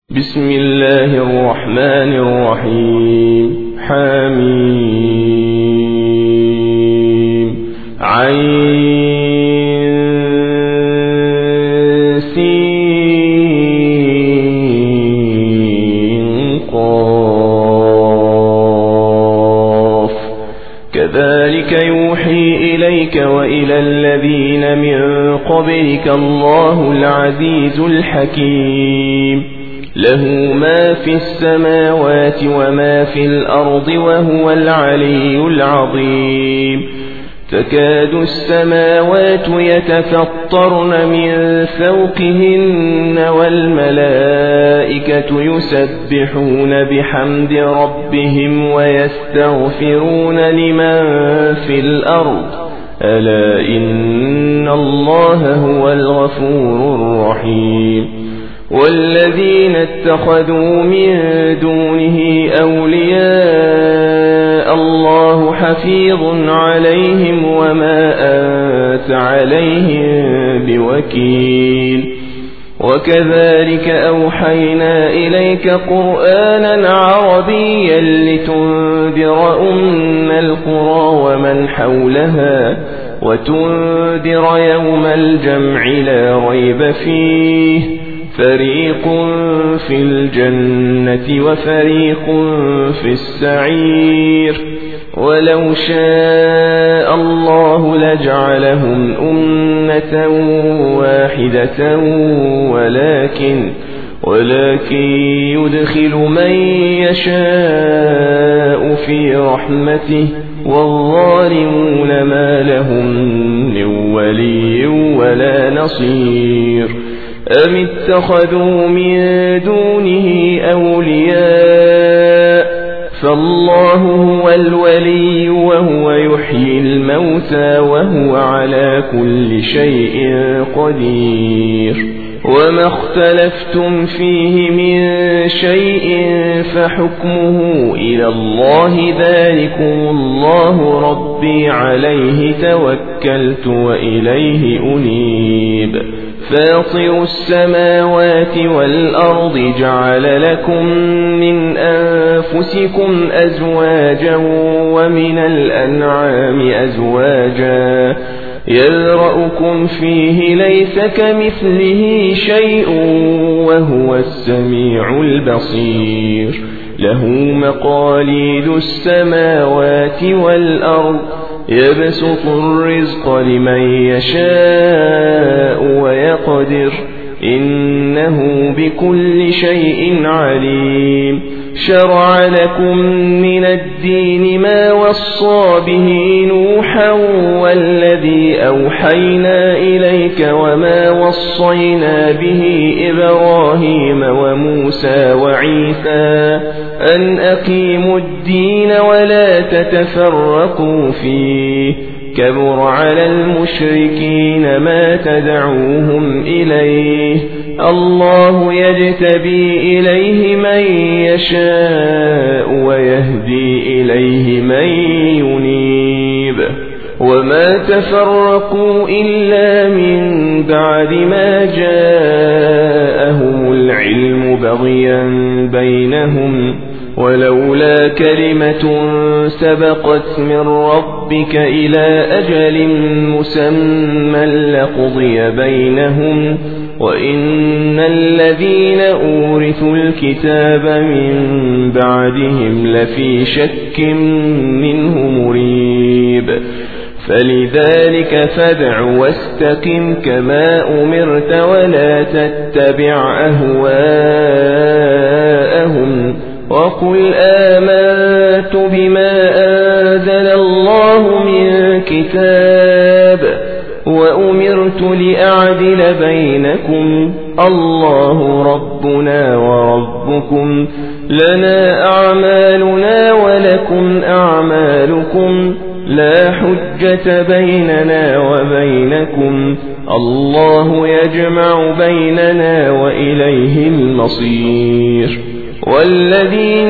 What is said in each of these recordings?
بسم الله الرحمن الرحيم. حميم عين سين قاف كذلك يوحي إليك وإلى الذين من قبلك الله العزيز الحكيم له ما في السماوات وما في الأرض وهو العلي العظيم تكاد السماوات يتفطرن من فوقهن والملائكة يسبحون بحمد ربهم ويستغفرون لمن في الأرض ألا إن الله هو الغفور الرحيم والذين اتخذوا من دونه أولياء الله حفيظ عليهم وما أنت عليهم بوكيل وكذلك أوحينا إليك قرآنا عربيا لتنذر أم القرى ومن حولها وتنذر يوم الجمع لا ريب فيه فريق في الجنة وفريق في السعير ولو شاء الله لجعلهم أمة واحدة ولكن يدخل من يشاء في رحمته والظالمون ما لهم من ولي ولا نصير أم اتخذوا من دونه أولياء فالله هو الولي وهو يحيي الموتى وهو على كل شيء قدير وما اختلفتم فيه من شيء فحكمه إلى الله ذلكم الله ربي عليه توكلت وإليه أنيب فاطر السماوات والأرض جعل لكم من أنفسكم أزواجا ومن الأنعام أزواجا يذرأكم فيه ليس كمثله شيء وهو السميع البصير له مقاليد السماوات والأرض يبسط الرزق لمن يشاء ويقدر إنه بكل شيء عليم شرع لكم من الدين ما وصى به نوحا والذي أوحينا إليك وما وصينا به إبراهيم وموسى وعيسى أن أقيموا الدين ولا تتفرقوا فيه كبر على المشركين ما تدعوهم إليه الله يجتبي إليه من يشاء ويهدي إليه من ينيب وما تفرقوا إلا من بعد ما جاءهم العلم بغيا بينهم ولولا كلمة سبقت من ربك إلى أجل مسمى لقضي بينهم وإن الذين أورثوا الكتاب من بعدهم لفي شك منه مريب فلذلك فادع واستقم كما أمرت ولا تتبع أهواءهم وقل آمنت بما أنزل الله من كتاب وأمرت لأعدل بينكم الله ربنا وربكم لنا أعمالنا ولكم أعمالكم لا حجة بيننا وبينكم الله يجمع بيننا وإليه المصير والذين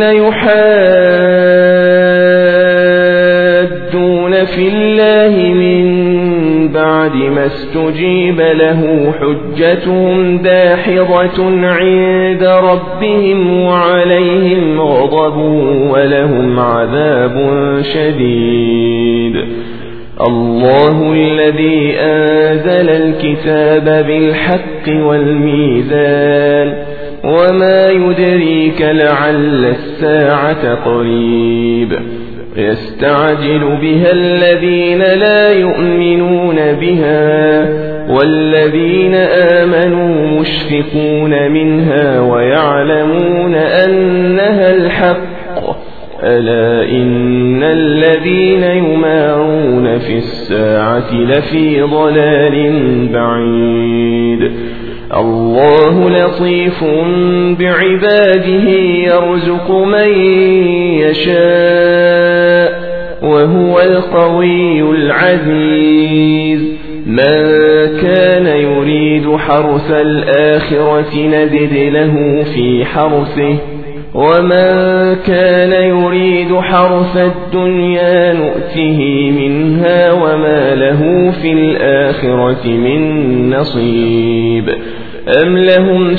يحادون في الله من بعد ما ثم استجيب له حجتهم داحضة عند ربهم وعليهم غضب ولهم عذاب شديد. الله الذي أنزل الكتاب بالحق والميزان وما يدريك لعل الساعة قريب. يستعجل بها الذين لا يؤمنون بها والذين آمنوا مشفقون منها ويعلمون أنها الحق. ألا إن الذين يمارون في الساعة لفي ضلال بعيد. الله لطيف بعباده يرزق من يشاء وهو القوي العزيز. من كان يريد حرث الآخرة نزد له في حرثه ومن كان يريد حرث الدنيا نؤته منها وما له في الآخرة من نصيب. أم لهم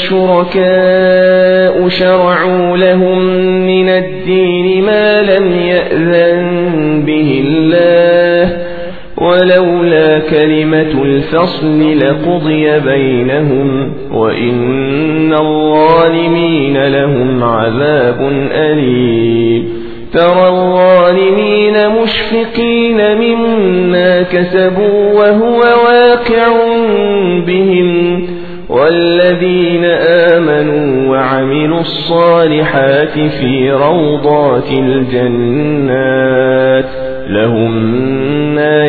شركاء شرعوا لهم من الدين ما لم يأذن به الله ولولا كلمة الفصل لقضي بينهم وإن الظالمين لهم عذاب أليم. ترى الظالمين مشفقين مما كسبوا وهو واقع بهم والذين آمنوا وعملوا الصالحات في روضات الجنات لهم ما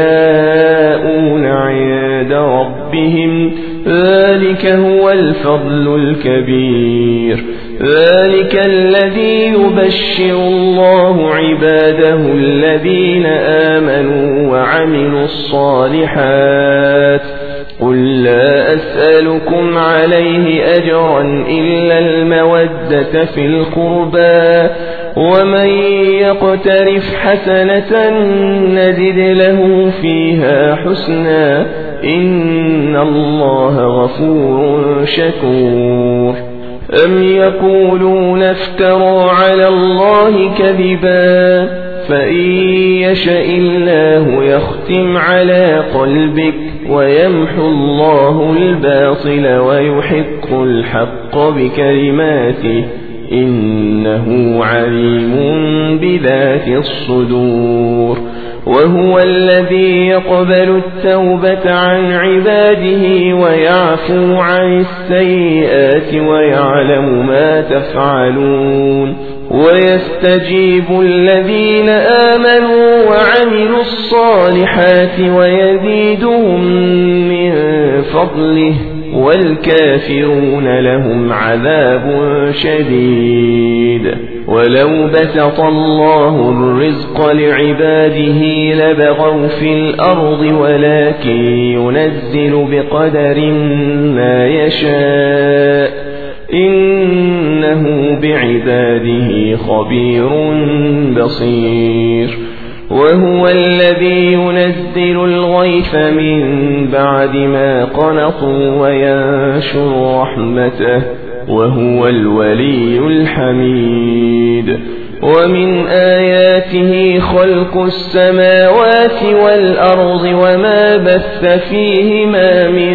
يشاءون عند ربهم ذلك هو الفضل الكبير. ذلك الذي يبشر الله عباده الذين آمنوا وعملوا الصالحات. قل لا أسألكم عليه أجرا إلا المودة في القربى ومن يقترف حسنة نزد له فيها حسنا إن الله غفور شكور. أم يقولون افتروا على الله كذبا فإن يشأ الله يختم على قلبك ويمحو الله الباطل ويحق الحق بكلماته إنه عليم بذات الصدور. وهو الذي يقبل التوبة عن عباده ويعفو عن السيئات ويعلم ما تفعلون. ويستجيب الذين آمنوا وعملوا الصالحات ويزيدهم من فضله والكافرون لهم عذاب شديد. ولو بسط الله الرزق لعباده لبغوا في الأرض ولكن ينزل بقدر ما يشاء إنه بعباده خبير بصير. وهو الذي ينزل الغيث من بعد ما قنطوا وينشر رحمته وهو الولي الحميد. ومن آياته خلق السماوات والأرض وما بث فيهما من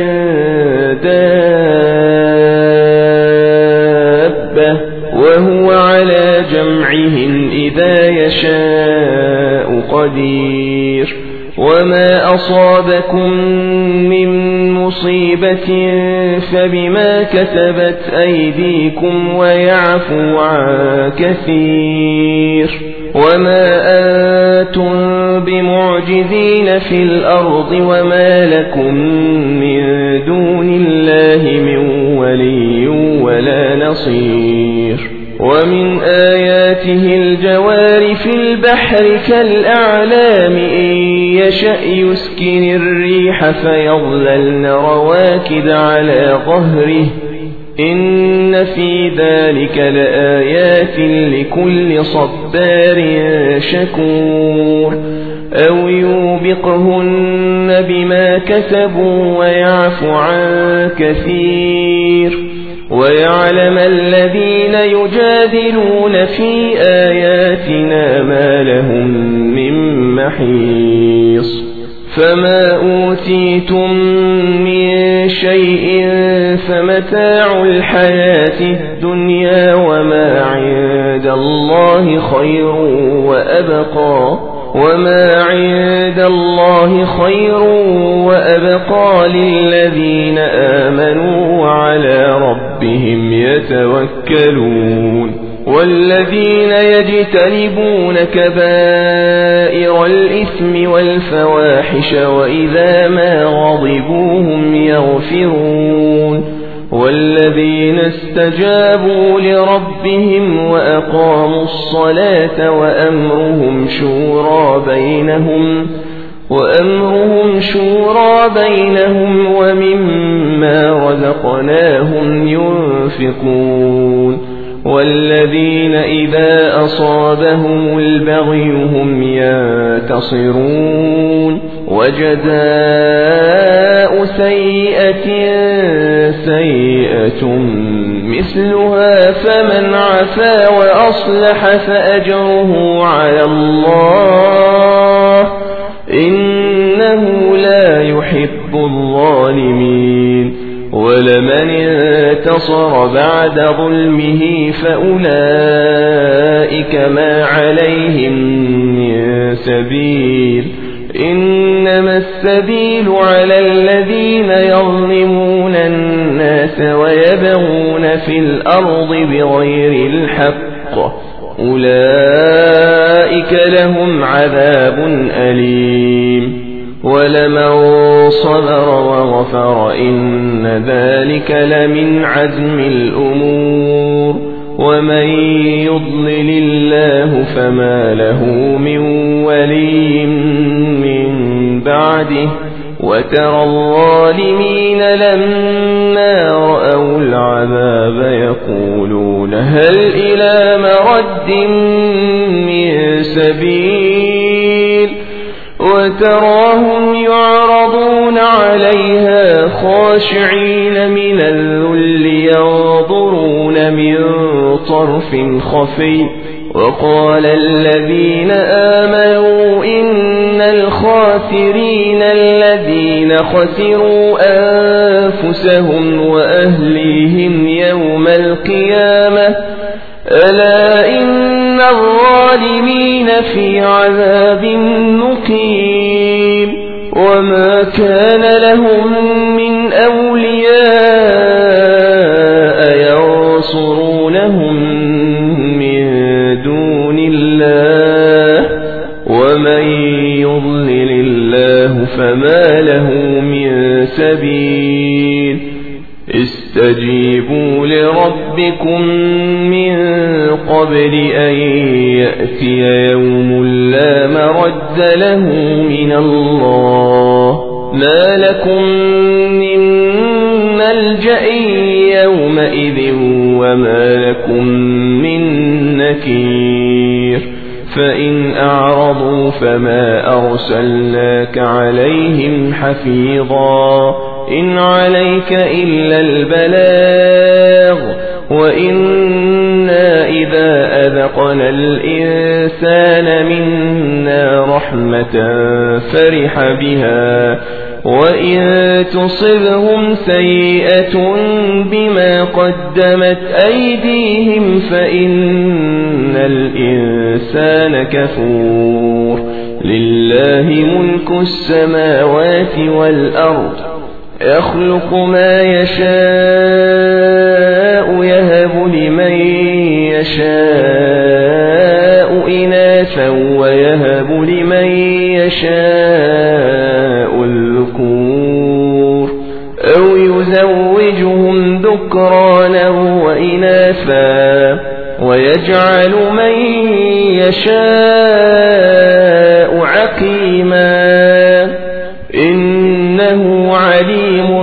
دابة وهو على جمعهم إذا يشاء قدير. وما أصابكم من مصيبة فبما كسبت أيديكم ويعفو عن كثير. وما أنتم بمعجزين في الأرض وما لكم من دون الله من ولي ولا نصير. ومن آياته الجوار في البحر كالأعلام إن يشأ يسكن الريح فيظللن رواكد على ظهره إن في ذلك لآيات لكل صبار شكور. أو يوبقهن بما كسبوا ويعفو عن كثير ويعلم الذين يجادلون في آياتنا ما لهم من محيص فما أوتيتم من شيء فمتاع الحياة الدنيا وما عند الله خير وأبقى للذين آمنوا وعلى ربهم يتوكلون والذين يجتنبون كبائر الإثم والفواحش وإذا ما غضبوا هم يغفرون والذين استجابوا لربهم وأقاموا الصلاة وأمرهم شورى بينهم ومما رزقناهم ينفقون والذين إذا أصابهم البغي هم ينتصرون وجزاء سيئة مثلها فمن عفا وأصلح فأجره على الله إنه لا يحب الظالمين ولمن انتصر بعد ظلمه فأولئك ما عليهم من سبيل إنما السبيل على الذين يظلمون الناس ويبغون في الأرض بغير الحق أولئك لهم عذاب أليم ولمن صبر وغفر إن ذلك لمن عزم الأمور ومن يضلل الله فما له من ولي من بعده وترى الظالمين لما رأوا العذاب يقولون هل إلى مرد من سبيل وتراهم يعرضون عليها خاشعين من الذل ينظرون من طرف خفي وقال الذين آمنوا إن الخاسرين الذين خسروا أنفسهم وأهليهم يوم القيامة ألا إن الظالمين في عذاب مقيم وما كان لهم من أولياء ينصرونهم من دون الله ومن يضلل الله فما له من سبيل استجيبوا لربكم من قبل أن يأتي يوم لا مرد له من الله ما لكم من ملجأ يومئذ وما لكم من نكير فإن أعرضوا فما أرسلناك عليهم حفيظا إن عليك إلا البلاغ وإنا إذا أذقنا الإنسان منا رحمة فرح بها وإن تصبهم سيئة بما قدمت أيديهم فإن الإنسان كفور لله ملك السماوات والأرض يخلق ما يشاء يهب لمن يشاء إناثا ويهب لمن يشاء الذكور أو يزوجهم ذكرانا وإناثا ويجعل من يشاء عقيما إنه عليم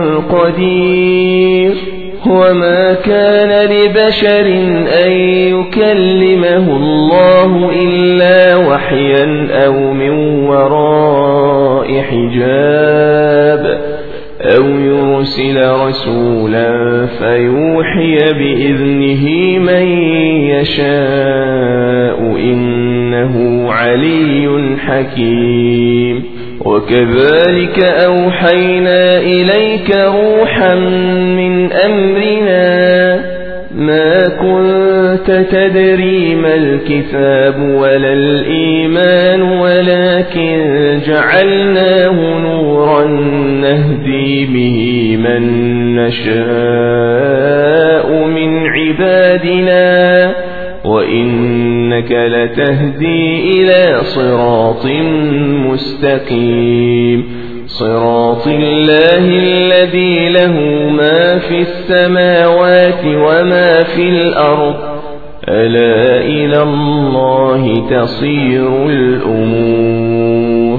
قدير وما كان لبشر أن يكلمه الله إلا وحيا أو من وراء حجاب أو يرسل رسولا فيوحي بإذنه من يشاء إنه علي حكيم. وكذلك أوحينا إليك روحا من أمرنا ما كنت تدري ما الكتاب ولا الإيمان ولكن جعلناه نورا نهدي به من نشاء من عبادنا وإنك لتهدي إلى صراط مستقيم صراط الله الذي له ما في السماوات وما في الأرض ألا إلى الله تصير الأمور.